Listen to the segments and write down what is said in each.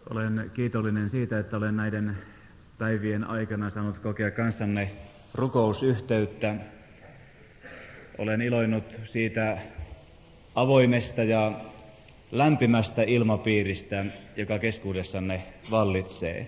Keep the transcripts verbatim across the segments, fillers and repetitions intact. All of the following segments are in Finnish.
Olen kiitollinen siitä, että olen näiden päivien aikana saanut kokea kanssanne rukousyhteyttä. Olen iloinnut siitä avoimesta ja lämpimästä ilmapiiristä, joka keskuudessanne vallitsee.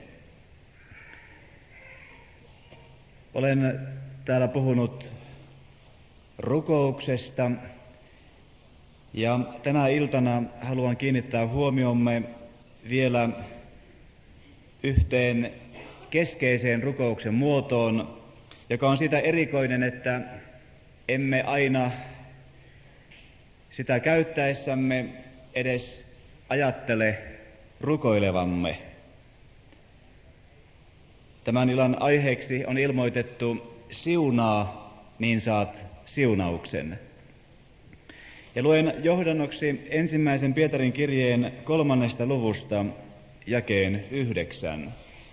Olen täällä puhunut rukouksesta ja tänä iltana haluan kiinnittää huomiomme vielä yhteen keskeiseen rukouksen muotoon, joka on siitä erikoinen, että emme aina sitä käyttäessämme edes ajattele rukoilevamme. Tämän illan aiheeksi on ilmoitettu siunaa, niin saat siunauksen. Ja luen johdannoksi ensimmäisen Pietarin kirjeen kolmannesta luvusta jakeen yhdeksän.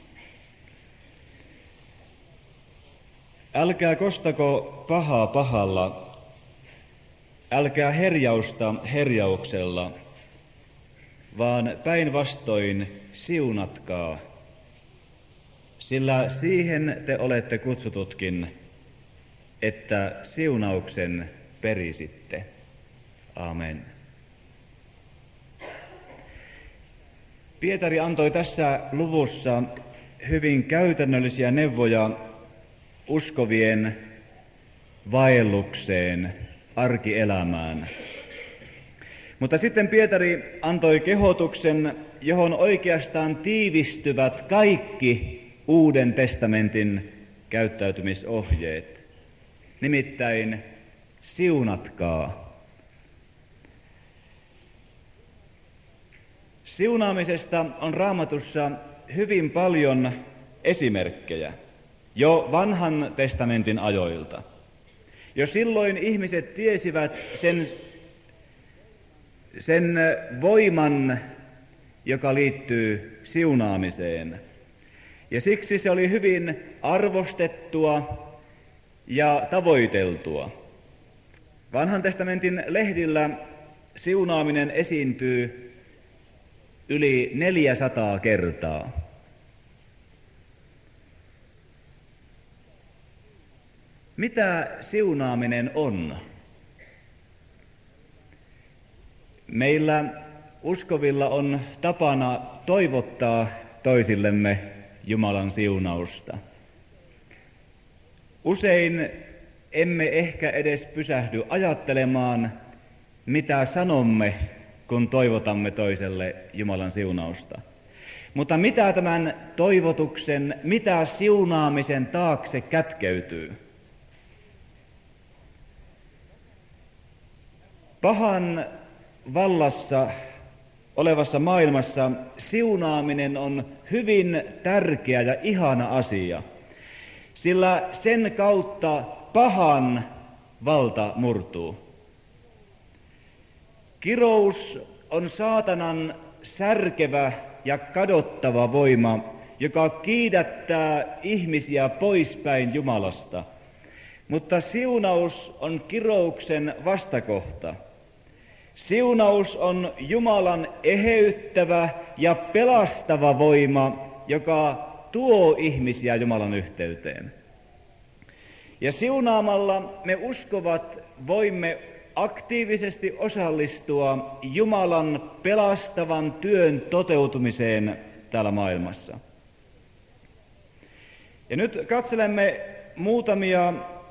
Älkää kostako pahaa pahalla, älkää herjausta herjauksella, vaan päinvastoin siunatkaa, sillä siihen te olette kutsututkin, että siunauksen perisitte. Amen. Pietari antoi tässä luvussa hyvin käytännöllisiä neuvoja uskovien vaellukseen, arkielämään. Mutta sitten Pietari antoi kehotuksen, johon oikeastaan tiivistyvät kaikki Uuden testamentin käyttäytymisohjeet. Nimittäin siunatkaa. Siunaamisesta on Raamatussa hyvin paljon esimerkkejä jo vanhan testamentin ajoilta. Jo silloin ihmiset tiesivät sen, sen voiman, joka liittyy siunaamiseen. Ja siksi se oli hyvin arvostettua ja tavoiteltua. Vanhan testamentin lehdillä siunaaminen esiintyy yli neljäsataa kertaa. Mitä siunaaminen on? Meillä uskovilla on tapana toivottaa toisillemme Jumalan siunausta. Usein emme ehkä edes pysähdy ajattelemaan, mitä sanomme, kun toivotamme toiselle Jumalan siunausta. Mutta mitä tämän toivotuksen, mitä siunaamisen taakse kätkeytyy? Pahan vallassa olevassa maailmassa siunaaminen on hyvin tärkeä ja ihana asia, sillä sen kautta pahan valta murtuu. Kirous on saatanan särkevä ja kadottava voima, joka kiidättää ihmisiä poispäin Jumalasta. Mutta siunaus on kirouksen vastakohta. Siunaus on Jumalan eheyttävä ja pelastava voima, joka tuo ihmisiä Jumalan yhteyteen. Ja siunaamalla me uskovat voimme aktiivisesti osallistua Jumalan pelastavan työn toteutumiseen täällä maailmassa. Ja nyt katselemme muutamia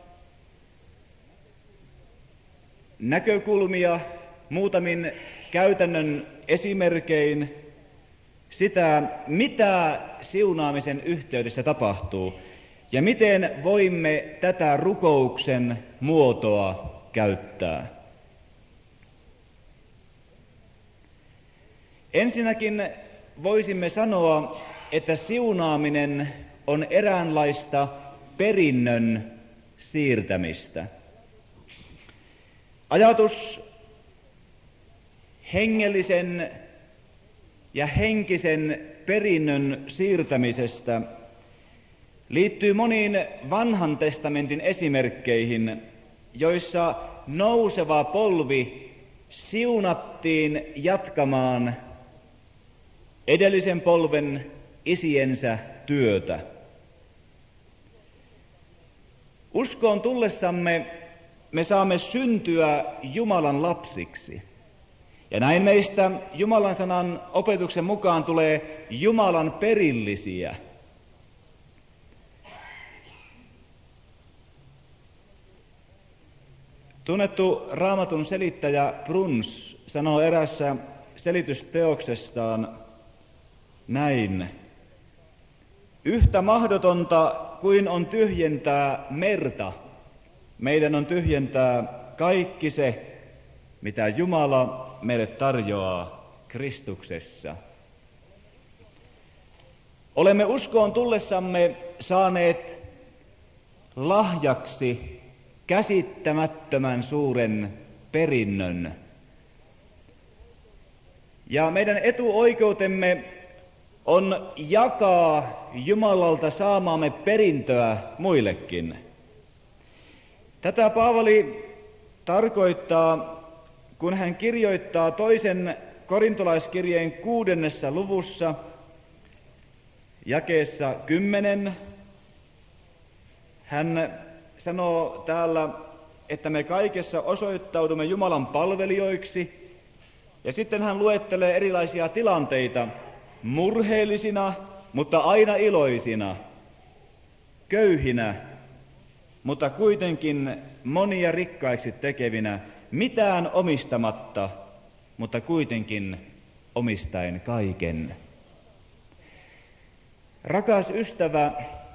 näkökulmia muutamin käytännön esimerkein sitä, mitä siunaamisen yhteydessä tapahtuu ja miten voimme tätä rukouksen muotoa käyttää. Ensinnäkin voisimme sanoa, että siunaaminen on eräänlaista perinnön siirtämistä. Ajatus hengellisen ja henkisen perinnön siirtämisestä liittyy moniin vanhan testamentin esimerkkeihin, joissa nouseva polvi siunattiin jatkamaan edellisen polven isiensä työtä. Uskoon tullessamme me saamme syntyä Jumalan lapsiksi. Ja näin meistä Jumalan sanan opetuksen mukaan tulee Jumalan perillisiä. Tunnettu Raamatun selittäjä Bruns sanoo erässä selitysteoksestaan näin: yhtä mahdotonta kuin on tyhjentää merta, meidän on tyhjentää kaikki se, mitä Jumala meille tarjoaa Kristuksessa. Olemme uskoon tullessamme saaneet lahjaksi käsittämättömän suuren perinnön. Ja meidän etuoikeutemme on jakaa Jumalalta saamaamme perintöä muillekin. Tätä Paavali tarkoittaa, kun hän kirjoittaa toisen korintolaiskirjeen kuudennessa luvussa, jakeessa kymmenen. Hän sanoo täällä, että me kaikessa osoittaudumme Jumalan palvelijoiksi, ja sitten hän luettelee erilaisia tilanteita murheellisina, mutta aina iloisina, köyhinä, mutta kuitenkin monia rikkaiksi tekevinä, mitään omistamatta, mutta kuitenkin omistaen kaiken. Rakas ystävä,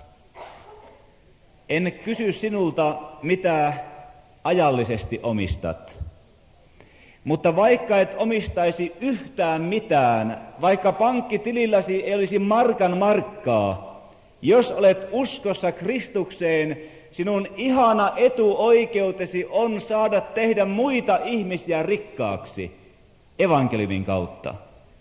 en kysy sinulta, mitä ajallisesti omistat. Mutta vaikka et omistaisi yhtään mitään, vaikka pankkitililläsi ei olisi markan markkaa, jos olet uskossa Kristukseen, sinun ihana etuoikeutesi on saada tehdä muita ihmisiä rikkaaksi evankeliumin kautta.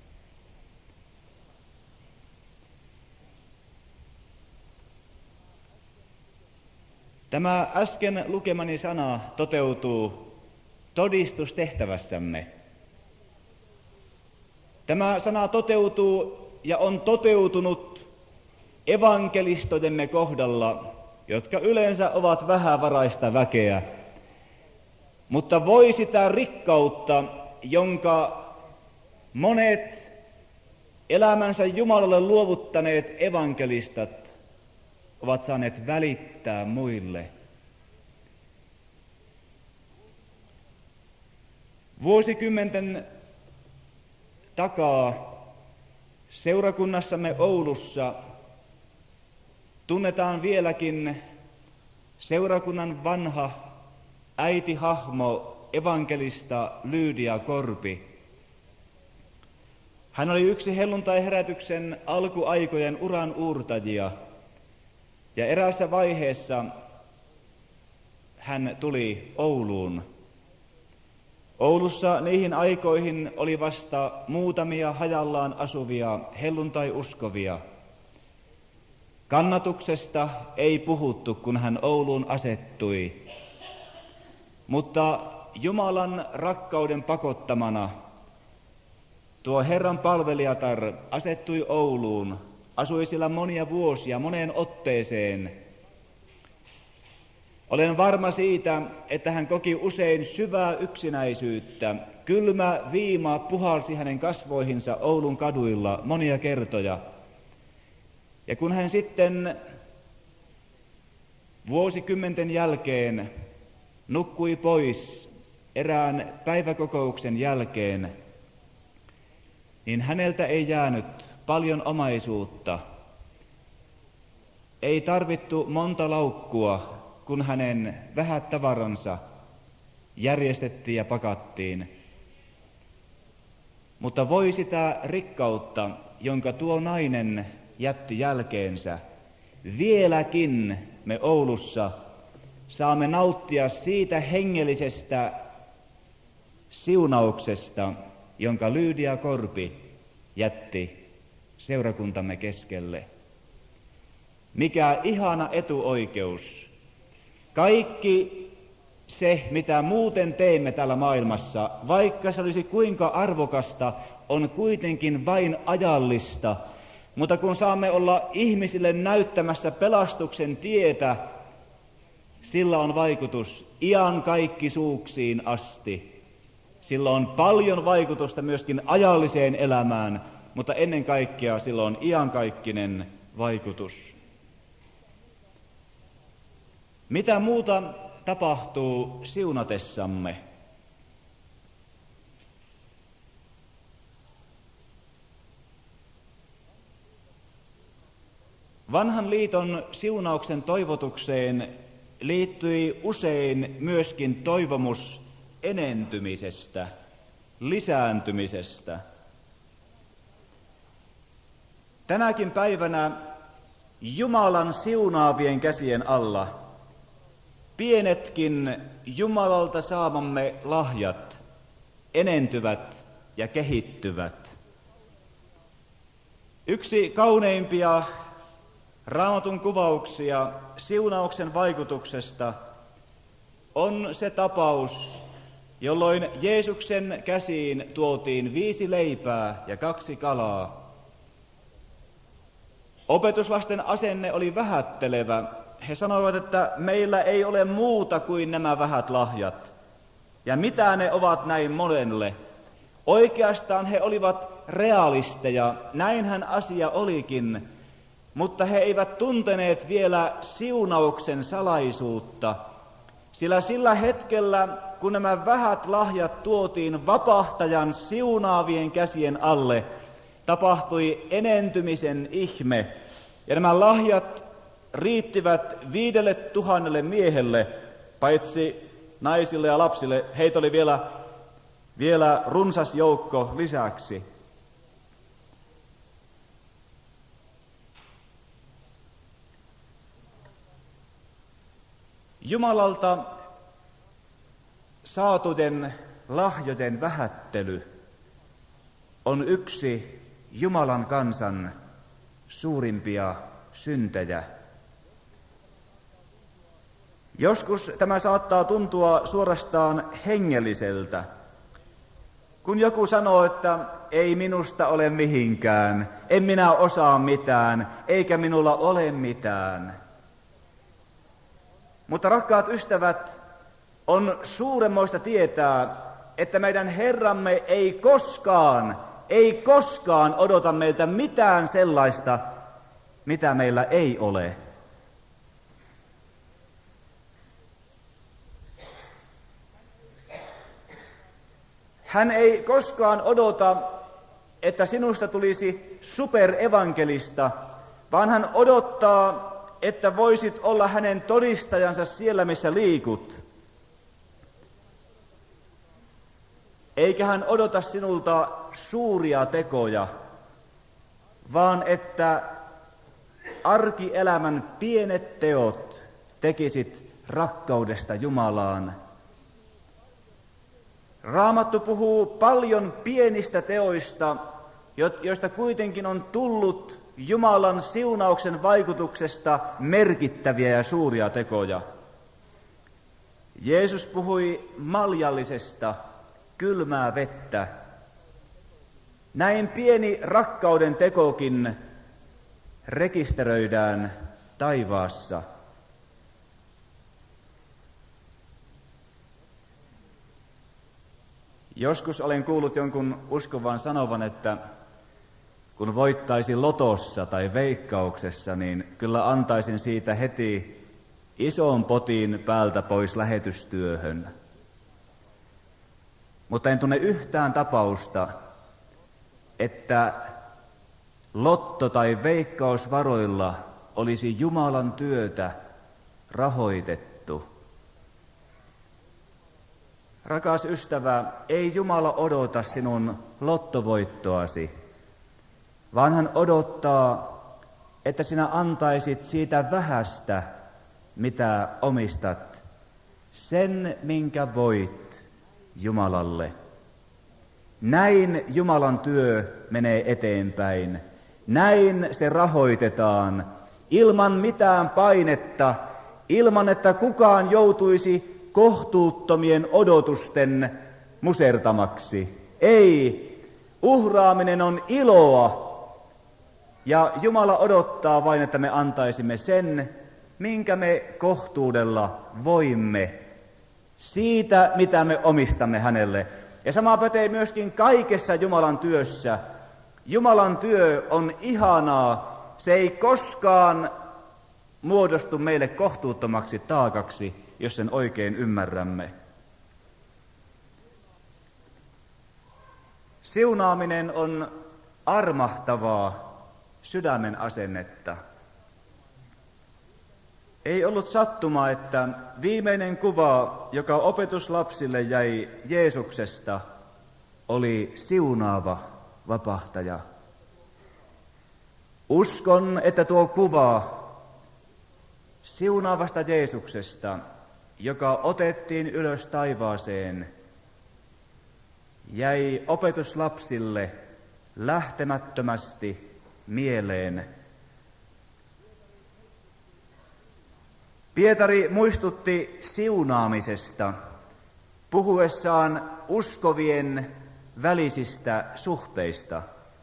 Tämä äsken lukemani sana toteutuu todistustehtävässämme. Tämä sana toteutuu ja on toteutunut evankelistojemme kohdalla, jotka yleensä ovat vähävaraista väkeä, mutta voi sitä rikkautta, jonka monet elämänsä Jumalalle luovuttaneet evankelistat ovat saaneet välittää muille. Vuosikymmenten takaa seurakunnassamme Oulussa tunnetaan vieläkin seurakunnan vanha äitihahmo, evankelista Lydia Korpi. Hän oli yksi helluntai-herätyksen alkuaikojen uran uurtajia, ja eräässä vaiheessa hän tuli Ouluun. Oulussa niihin aikoihin oli vasta muutamia hajallaan asuvia helluntai-uskovia. Kannatuksesta ei puhuttu, kun hän Ouluun asettui, mutta Jumalan rakkauden pakottamana tuo Herran palvelijatar asettui Ouluun, asui siellä monia vuosia, moneen otteeseen. Olen varma siitä, että hän koki usein syvää yksinäisyyttä. Kylmä viima puhalsi hänen kasvoihinsa Oulun kaduilla monia kertoja. Ja kun hän sitten vuosikymmenten jälkeen nukkui pois erään päiväkokouksen jälkeen, niin häneltä ei jäänyt paljon omaisuutta. Ei tarvittu monta laukkua, kun hänen vähät tavaransa järjestettiin ja pakattiin. Mutta voi sitä rikkautta, jonka tuo nainen jätti jälkeensä, vieläkin me Oulussa saamme nauttia siitä hengellisestä siunauksesta, jonka Lydia Korpi jätti seurakuntamme keskelle. Mikä ihana etuoikeus! Kaikki se, mitä muuten teemme täällä maailmassa, vaikka se olisi kuinka arvokasta, on kuitenkin vain ajallista, mutta kun saamme olla ihmisille näyttämässä pelastuksen tietä, sillä on vaikutus iankaikkisuuksiin asti. Sillä on paljon vaikutusta myöskin ajalliseen elämään, mutta ennen kaikkea sillä on iankaikkinen vaikutus. Mitä muuta tapahtuu siunatessamme? Vanhan liiton siunauksen toivotukseen liittyi usein myöskin toivomus enentymisestä, lisääntymisestä. Tänäkin päivänä Jumalan siunaavien käsien alla pienetkin Jumalalta saamamme lahjat enentyvät ja kehittyvät. Yksi kauneimpia Raamatun kuvauksia siunauksen vaikutuksesta on se tapaus, jolloin Jeesuksen käsiin tuotiin viisi leipää ja kaksi kalaa. Opetuslasten asenne oli vähättelevä. He sanoivat, että meillä ei ole muuta kuin nämä vähät lahjat. Ja mitä ne ovat näin monelle? Oikeastaan he olivat realisteja, näinhän asia olikin, mutta he eivät tunteneet vielä siunauksen salaisuutta, sillä sillä hetkellä, kun nämä vähät lahjat tuotiin vapahtajan siunaavien käsien alle, tapahtui enentymisen ihme, ja nämä lahjat riittivät viidelle tuhannelle miehelle, paitsi naisille ja lapsille, heitä oli vielä, vielä runsas joukko lisäksi. Jumalalta saatujen lahjojen vähättely on yksi Jumalan kansan suurimpia syntejä. Joskus tämä saattaa tuntua suorastaan hengelliseltä, kun joku sanoo, että ei minusta ole mihinkään, en minä osaa mitään, eikä minulla ole mitään. Mutta rakkaat ystävät, on suuremmoista tietää, että meidän Herramme ei koskaan, ei koskaan odota meiltä mitään sellaista, mitä meillä ei ole. Hän ei koskaan odota, että sinusta tulisi superevankelista, vaan hän odottaa, että voisit olla hänen todistajansa siellä, missä liikut. Eikä hän odota sinulta suuria tekoja, vaan että arkielämän pienet teot tekisit rakkaudesta Jumalaan. Raamattu puhuu paljon pienistä teoista, joista kuitenkin on tullut Jumalan siunauksen vaikutuksesta merkittäviä ja suuria tekoja. Jeesus puhui maljallisesta, kylmää vettä. Näin pieni rakkauden tekokin rekisteröidään taivaassa. Joskus olen kuullut jonkun uskovan sanovan, että kun voittaisin lotossa tai veikkauksessa, niin kyllä antaisin siitä heti ison potin päältä pois lähetystyöhön. Mutta en tunne yhtään tapausta, että lotto- tai veikkausvaroilla olisi Jumalan työtä rahoitettu. Rakas ystävä, ei Jumala odota sinun lottovoittoasi, vaan hän odottaa, että sinä antaisit siitä vähästä, mitä omistat, sen, minkä voit Jumalalle. Näin Jumalan työ menee eteenpäin. Näin se rahoitetaan, ilman mitään painetta, ilman että kukaan joutuisi kohtuuttomien odotusten musertamaksi. Ei, Uhraaminen on iloa, ja Jumala odottaa vain, että me antaisimme sen, minkä me kohtuudella voimme, siitä mitä me omistamme hänelle. Ja sama pätee myöskin kaikessa Jumalan työssä. Jumalan työ on ihanaa, se ei koskaan muodostu meille kohtuuttomaksi taakaksi, jos sen oikein ymmärrämme. Siunaaminen on armahtavaa sydämen asennetta. Ei ollut sattuma, että viimeinen kuva, joka opetuslapsille jäi Jeesuksesta, oli siunaava vapahtaja. Uskon, että tuo kuva siunaavasta Jeesuksesta, joka otettiin ylös taivaaseen, jäi opetuslapsille lähtemättömästi mieleen. Pietari muistutti siunaamisesta puhuessaan uskovien välisistä suhteista.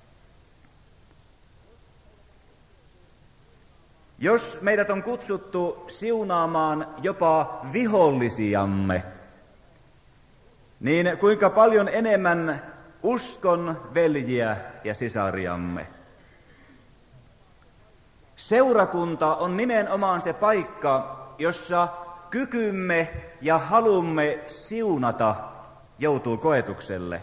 Jos meidät on kutsuttu siunaamaan jopa vihollisiamme, niin kuinka paljon enemmän uskon veljiä ja sisariamme. Seurakunta on nimenomaan se paikka, jossa kykymme ja halumme siunata joutuu koetukselle.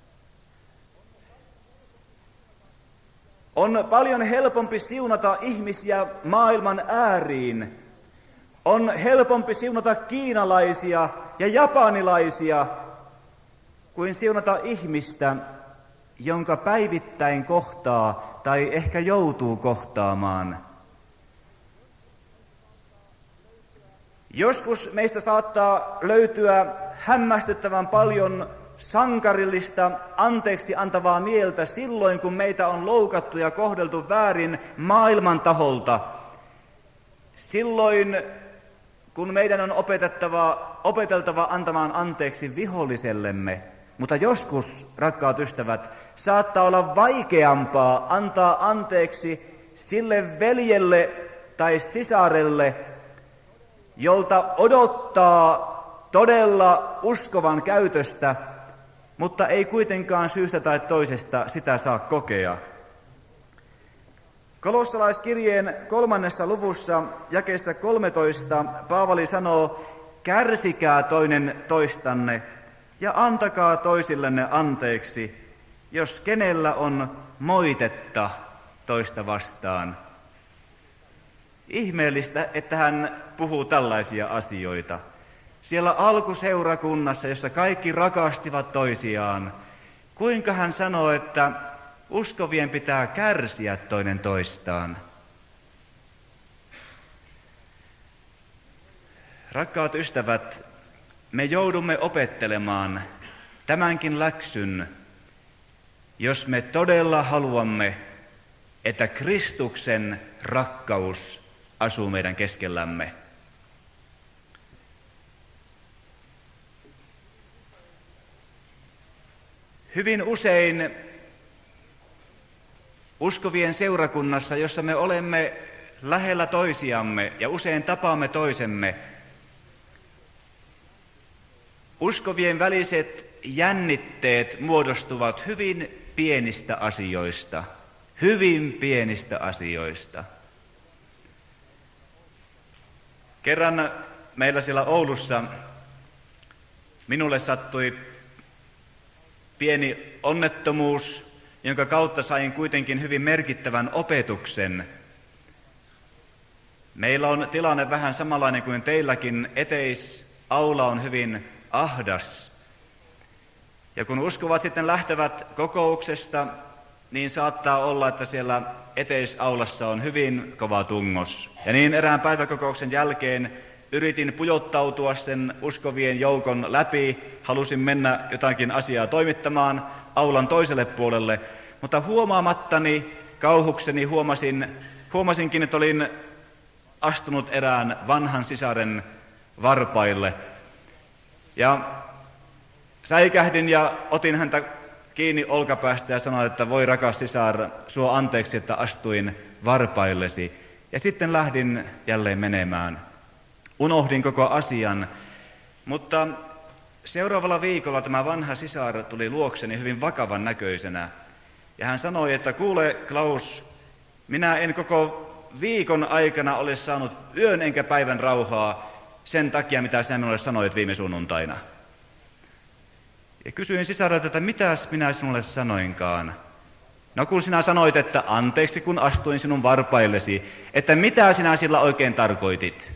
On paljon helpompi siunata ihmisiä maailman ääriin. On helpompi siunata kiinalaisia ja japanilaisia kuin siunata ihmistä, jonka päivittäin kohtaa tai ehkä joutuu kohtaamaan. Joskus meistä saattaa löytyä hämmästyttävän paljon sankarillista, anteeksi antavaa mieltä silloin, kun meitä on loukattu ja kohdeltu väärin maailman taholta. Silloin, kun meidän on opetettava, opeteltava antamaan anteeksi vihollisellemme. Mutta joskus, rakkaat ystävät, saattaa olla vaikeampaa antaa anteeksi sille veljelle tai sisarelle, jolta odottaa todella uskovan käytöstä, mutta ei kuitenkaan syystä tai toisesta sitä saa kokea. Kolossalaiskirjeen kolmannessa luvussa jakeessa kolmetoista Paavali sanoo, kärsikää toinen toistanne ja antakaa toisillenne anteeksi, jos kenellä on moitetta toista vastaan. Ihmeellistä, että hän puhuu tällaisia asioita. Siellä alkuseurakunnassa, jossa kaikki rakastivat toisiaan, kuinka hän sanoo, että uskovien pitää kärsiä toinen toistaan. Rakkaat ystävät, me joudumme opettelemaan tämänkin läksyn, jos me todella haluamme, että Kristuksen rakkaus asuu meidän keskellämme. Hyvin usein uskovien seurakunnassa, jossa me olemme lähellä toisiamme ja usein tapaamme toisemme, uskovien väliset jännitteet muodostuvat hyvin pienistä asioista, hyvin pienistä asioista. Kerran meillä siellä Oulussa minulle sattui pieni onnettomuus, jonka kautta sain kuitenkin hyvin merkittävän opetuksen. Meillä on tilanne vähän samanlainen kuin teilläkin. Eteisaula on hyvin ahdas. Ja kun uskovat sitten lähtevät kokouksesta, niin saattaa olla, että siellä eteisaulassa on hyvin kova tungos. Ja niin erään päiväkokouksen jälkeen yritin pujottautua sen uskovien joukon läpi, halusin mennä jotakin asiaa toimittamaan aulan toiselle puolelle, mutta huomaamattani, kauhukseni huomasin, huomasinkin, että olin astunut erään vanhan sisaren varpaille. Ja säikähdin ja otin häntä kiinni olkapäästä ja sanoi, että voi rakas sisar, suo anteeksi, että astuin varpaillesi. Ja sitten lähdin jälleen menemään. Unohdin koko asian, mutta seuraavalla viikolla tämä vanha sisar tuli luokseni hyvin vakavan näköisenä. Ja hän sanoi, että kuule Klaus, minä en koko viikon aikana ole saanut yön enkä päivän rauhaa sen takia, mitä sinä minulle sanoit viime sunnuntaina. Ja kysyin sisarelta, että mitäs minä sinulle sanoinkaan. No kun sinä sanoit, että anteeksi kun astuin sinun varpaillesi, että mitä sinä sillä oikein tarkoitit?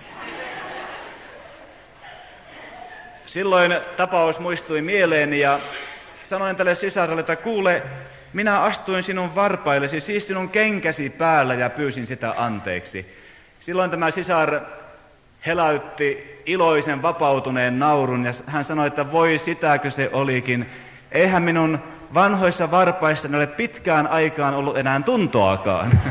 Silloin tapaus muistui mieleeni ja sanoin tälle sisarelle, että kuule, minä astuin sinun varpaillesi, siis sinun kenkäsi päällä ja pyysin sitä anteeksi. Silloin tämä sisar heläytti iloisen vapautuneen naurun ja hän sanoi, että voi sitäkö se olikin. Eihän minun vanhoissa varpaissani ole pitkään aikaan ollut enää tuntoakaan.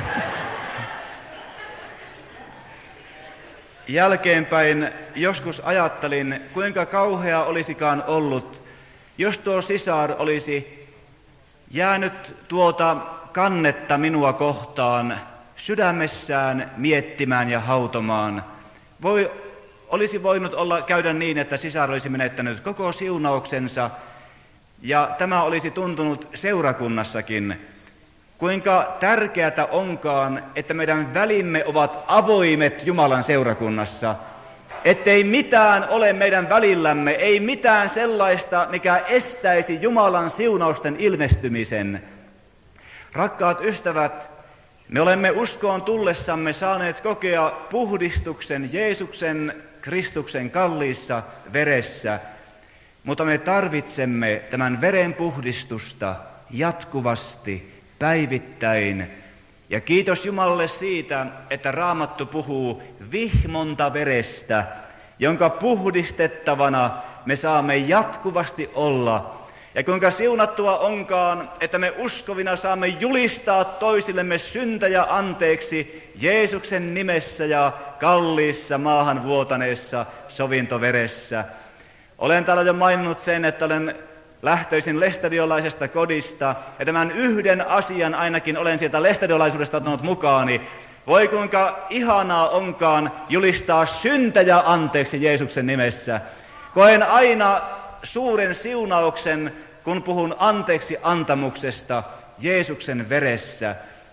Jälkeenpäin joskus ajattelin, kuinka kauhea olisikaan ollut, jos tuo sisar olisi jäänyt tuota kannetta minua kohtaan sydämessään miettimään ja hautomaan. Voi, olisi voinut olla käydä niin, että sisar olisi menettänyt koko siunauksensa ja tämä olisi tuntunut seurakunnassakin. Kuinka tärkeää onkaan, että meidän välimme ovat avoimet Jumalan seurakunnassa, ettei mitään ole meidän välillämme, ei mitään sellaista, mikä estäisi Jumalan siunausten ilmestymisen. Rakkaat ystävät, me olemme uskoon tullessamme saaneet kokea puhdistuksen Jeesuksen Kristuksen kalliissa veressä, mutta me tarvitsemme tämän veren puhdistusta jatkuvasti, päivittäin. Ja kiitos Jumalalle siitä, että Raamattu puhuu vihmonta verestä, jonka puhdistettavana me saamme jatkuvasti olla. Ja kuinka siunattua onkaan, että me uskovina saamme julistaa toisillemme syntejä anteeksi Jeesuksen nimessä ja kalliissa maahan vuotaneessa sovintoveressä. Olen täällä jo maininnut sen, että olen lähtöisin lestadiolaisesta kodista, ja tämän yhden asian ainakin olen sieltä lestadiolaisuudesta ottanut mukaani. Voi kuinka ihanaa onkaan julistaa syntejä anteeksi Jeesuksen nimessä. Koen aina suuren siunauksen, kun puhun anteeksi antamuksesta Jeesuksen veressä.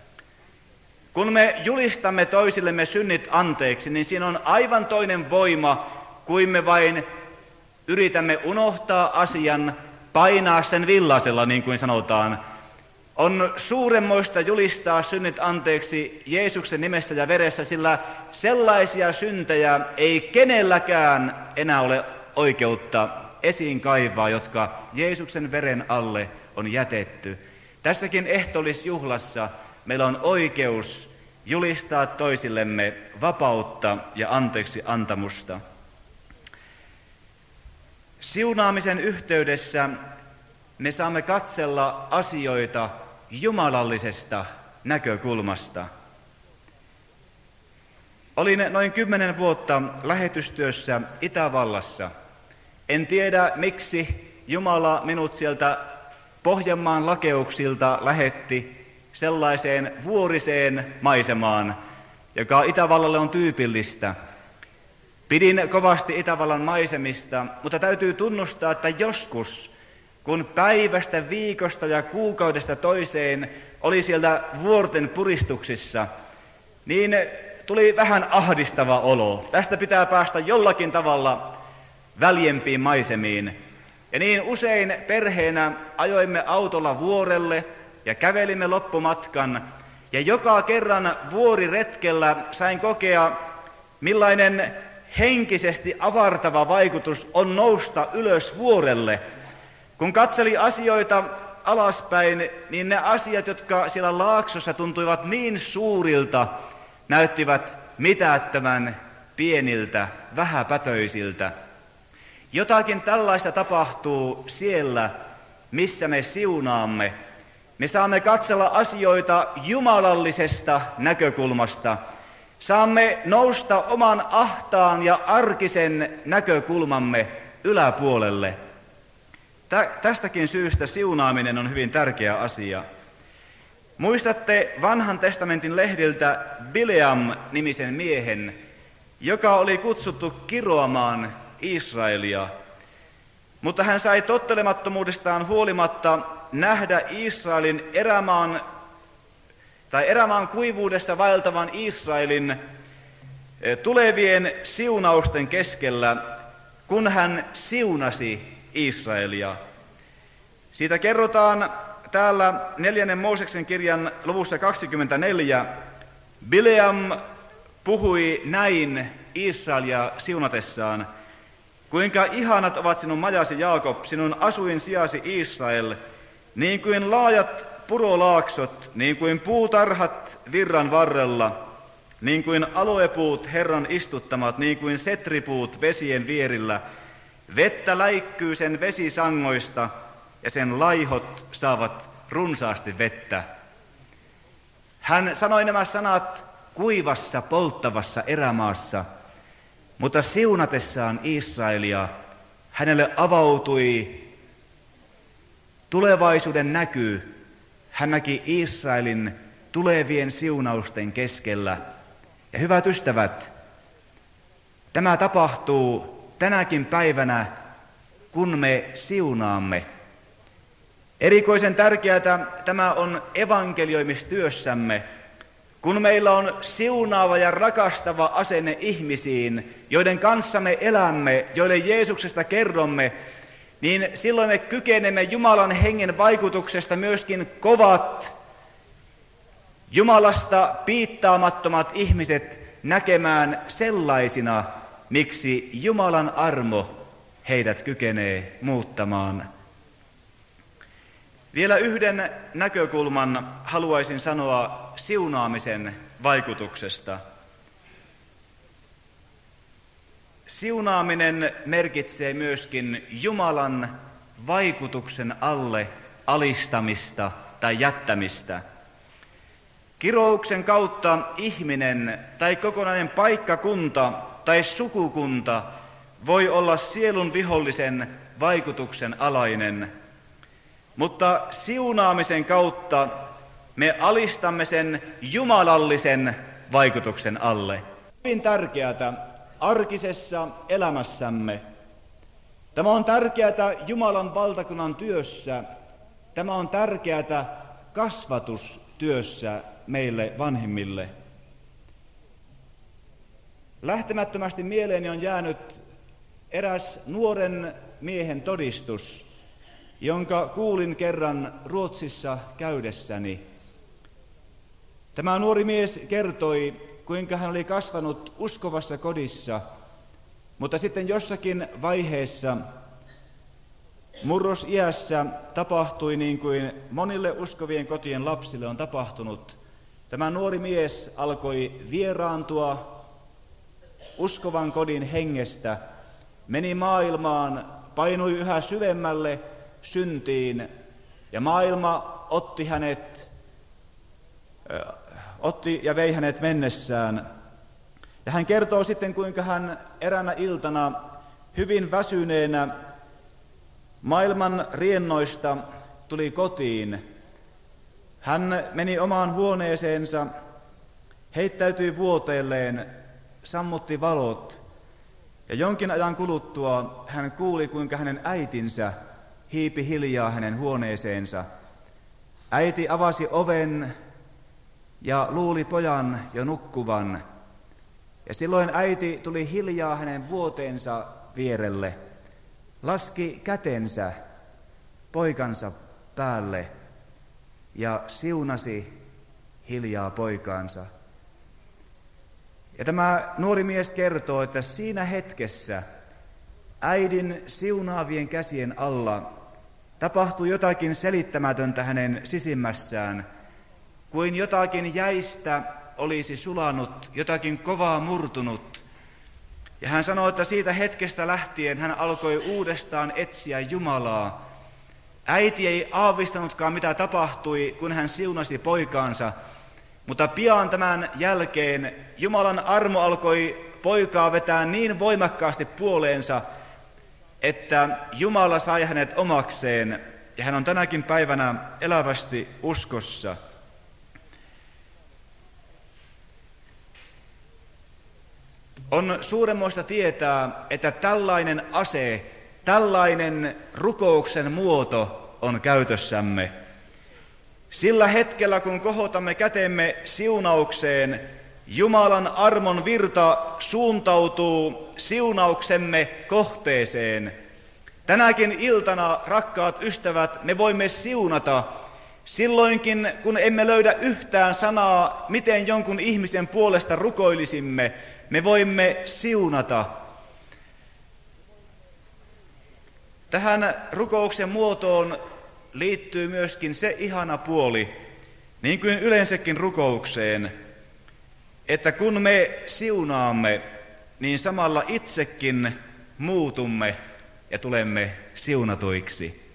Kun me julistamme toisillemme synnit anteeksi, niin siinä on aivan toinen voima, kuin me vain yritämme unohtaa asian, painaa sen villasella, niin kuin sanotaan. On suuremmoista julistaa synnit anteeksi Jeesuksen nimessä ja veressä, sillä sellaisia syntejä ei kenelläkään enää ole oikeutta esiin kaivaa, jotka Jeesuksen veren alle on jätetty. Tässäkin ehtoollisjuhlassa meillä on oikeus julistaa toisillemme vapautta ja anteeksi antamusta. Siunaamisen yhteydessä me saamme katsella asioita jumalallisesta näkökulmasta. Olin noin kymmenen vuotta lähetystyössä Itävallassa. En tiedä, miksi Jumala minut sieltä Pohjanmaan lakeuksilta lähetti sellaiseen vuoriseen maisemaan, joka Itävallalle on tyypillistä. Pidin kovasti Itävallan maisemista, mutta täytyy tunnustaa, että joskus, kun päivästä, viikosta ja kuukaudesta toiseen oli sieltä vuorten puristuksissa, niin tuli vähän ahdistava olo. Tästä pitää päästä jollakin tavalla väljempiin maisemiin. Ja niin usein perheenä ajoimme autolla vuorelle ja kävelimme loppumatkan. Ja joka kerran vuoriretkellä sain kokea, millainen henkisesti avartava vaikutus on nousta ylös vuorelle. Kun katseli asioita alaspäin, niin ne asiat, jotka siellä laaksossa tuntuivat niin suurilta, näyttivät mitättömän pieniltä, vähäpätöisiltä. Jotakin tällaista tapahtuu siellä, missä me siunaamme. Me saamme katsella asioita jumalallisesta näkökulmasta. Saamme nousta oman ahtaan ja arkisen näkökulmamme yläpuolelle. Tästäkin syystä siunaaminen on hyvin tärkeä asia. Muistatte vanhan testamentin lehdiltä Bileam-nimisen miehen, joka oli kutsuttu kiroamaan Israelia, mutta hän sai tottelemattomuudestaan huolimatta nähdä Israelin erämaan tai erämaan kuivuudessa vaeltavan Israelin tulevien siunausten keskellä, kun hän siunasi Israelia. Siitä kerrotaan täällä neljännen Mooseksen kirjan luvussa kaksikymmentäneljä. Bileam puhui näin Israelia siunatessaan: kuinka ihanat ovat sinun majasi Jaakob, sinun asuin sijasi Israel, niin kuin laajat purolaaksot, niin kuin puutarhat virran varrella, niin kuin aloepuut Herran istuttamat, niin kuin setripuut vesien vierillä. Vettä läikkyy sen vesisangoista, ja sen laihot saavat runsaasti vettä. Hän sanoi nämä sanat kuivassa, polttavassa erämaassa, mutta siunatessaan Israelia hänelle avautui tulevaisuuden näky. Hän näki Israelin tulevien siunausten keskellä. Ja hyvät ystävät, tämä tapahtuu tänäkin päivänä, kun me siunaamme. Erikoisen tärkeää tämä on evankelioimistyössämme, kun meillä on siunaava ja rakastava asenne ihmisiin, joiden kanssa me elämme, joille Jeesuksesta kerromme, niin silloin me kykenemme Jumalan hengen vaikutuksesta myöskin kovat, Jumalasta piittaamattomat ihmiset näkemään sellaisina, miksi Jumalan armo heidät kykenee muuttamaan. Vielä yhden näkökulman haluaisin sanoa siunaamisen vaikutuksesta. Siunaaminen merkitsee myöskin Jumalan vaikutuksen alle alistamista tai jättämistä. Kirouksen kautta ihminen tai kokonainen paikkakunta tai sukukunta voi olla sielun vihollisen vaikutuksen alainen, mutta siunaamisen kautta me alistamme sen jumalallisen vaikutuksen alle. Hyvin tärkeää arkisessa elämässämme. Tämä on tärkeää Jumalan valtakunnan työssä. Tämä on tärkeää kasvatustyössä meille vanhemmille. Lähtemättömästi mieleeni on jäänyt eräs nuoren miehen todistus, jonka kuulin kerran Ruotsissa käydessäni. Tämä nuori mies kertoi, kuinka hän oli kasvanut uskovassa kodissa, mutta sitten jossakin vaiheessa murrosiässä tapahtui niin kuin monille uskovien kotien lapsille on tapahtunut. Tämä nuori mies alkoi vieraantua uskovan kodin hengestä, meni maailmaan, painui yhä syvemmälle syntiin ja maailma otti hänet, ö, otti ja vei hänet mennessään. Ja hän kertoo sitten, kuinka hän eräänä iltana hyvin väsyneenä maailman riennoista tuli kotiin. Hän meni omaan huoneeseensa, heittäytyi vuoteelleen, sammutti valot ja jonkin ajan kuluttua hän kuuli, kuinka hänen äitinsä hiipi hiljaa hänen huoneeseensa. Äiti avasi oven ja luuli pojan jo nukkuvan. Ja silloin äiti tuli hiljaa hänen vuoteensa vierelle, laski kätensä poikansa päälle ja siunasi hiljaa poikaansa. Ja tämä nuori mies kertoo, että siinä hetkessä äidin siunaavien käsien alla tapahtui jotakin selittämätöntä hänen sisimmässään, kuin jotakin jäistä olisi sulanut, jotakin kovaa murtunut. Ja hän sanoi, että siitä hetkestä lähtien hän alkoi uudestaan etsiä Jumalaa. Äiti ei aavistanutkaan, mitä tapahtui, kun hän siunasi poikaansa, mutta pian tämän jälkeen Jumalan armo alkoi poikaa vetää niin voimakkaasti puoleensa, että Jumala sai hänet omakseen ja hän on tänäkin päivänä elävästi uskossa. On suuremmoista tietää, että tällainen ase, tällainen rukouksen muoto on käytössämme. Sillä hetkellä, kun kohotamme kätemme siunaukseen, Jumalan armon virta suuntautuu siunauksemme kohteeseen. Tänäkin iltana, rakkaat ystävät, me voimme siunata silloinkin, kun emme löydä yhtään sanaa, miten jonkun ihmisen puolesta rukoilisimme. Me voimme siunata. Tähän rukouksen muotoon liittyy myöskin se ihana puoli, niin kuin yleensäkin rukoukseen, että kun me siunaamme, niin samalla itsekin muutumme ja tulemme siunatuiksi.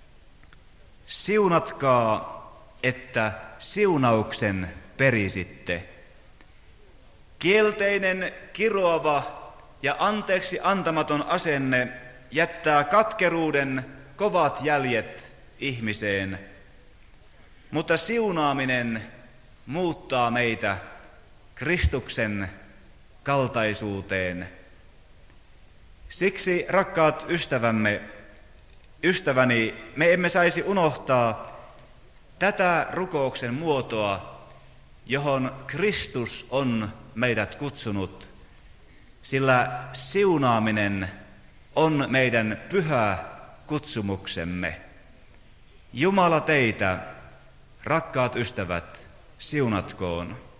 Siunatkaa, että siunauksen perisitte. Kielteinen, kiroava ja anteeksi antamaton asenne jättää katkeruuden kovat jäljet ihmiseen, mutta siunaaminen muuttaa meitä Kristuksen kaltaisuuteen. Siksi, rakkaat ystävämme, ystäväni, me emme saisi unohtaa tätä rukouksen muotoa, johon Kristus on meidät kutsunut, sillä siunaaminen on meidän pyhä kutsumuksemme. Jumala teitä, rakkaat ystävät, siunatkoon.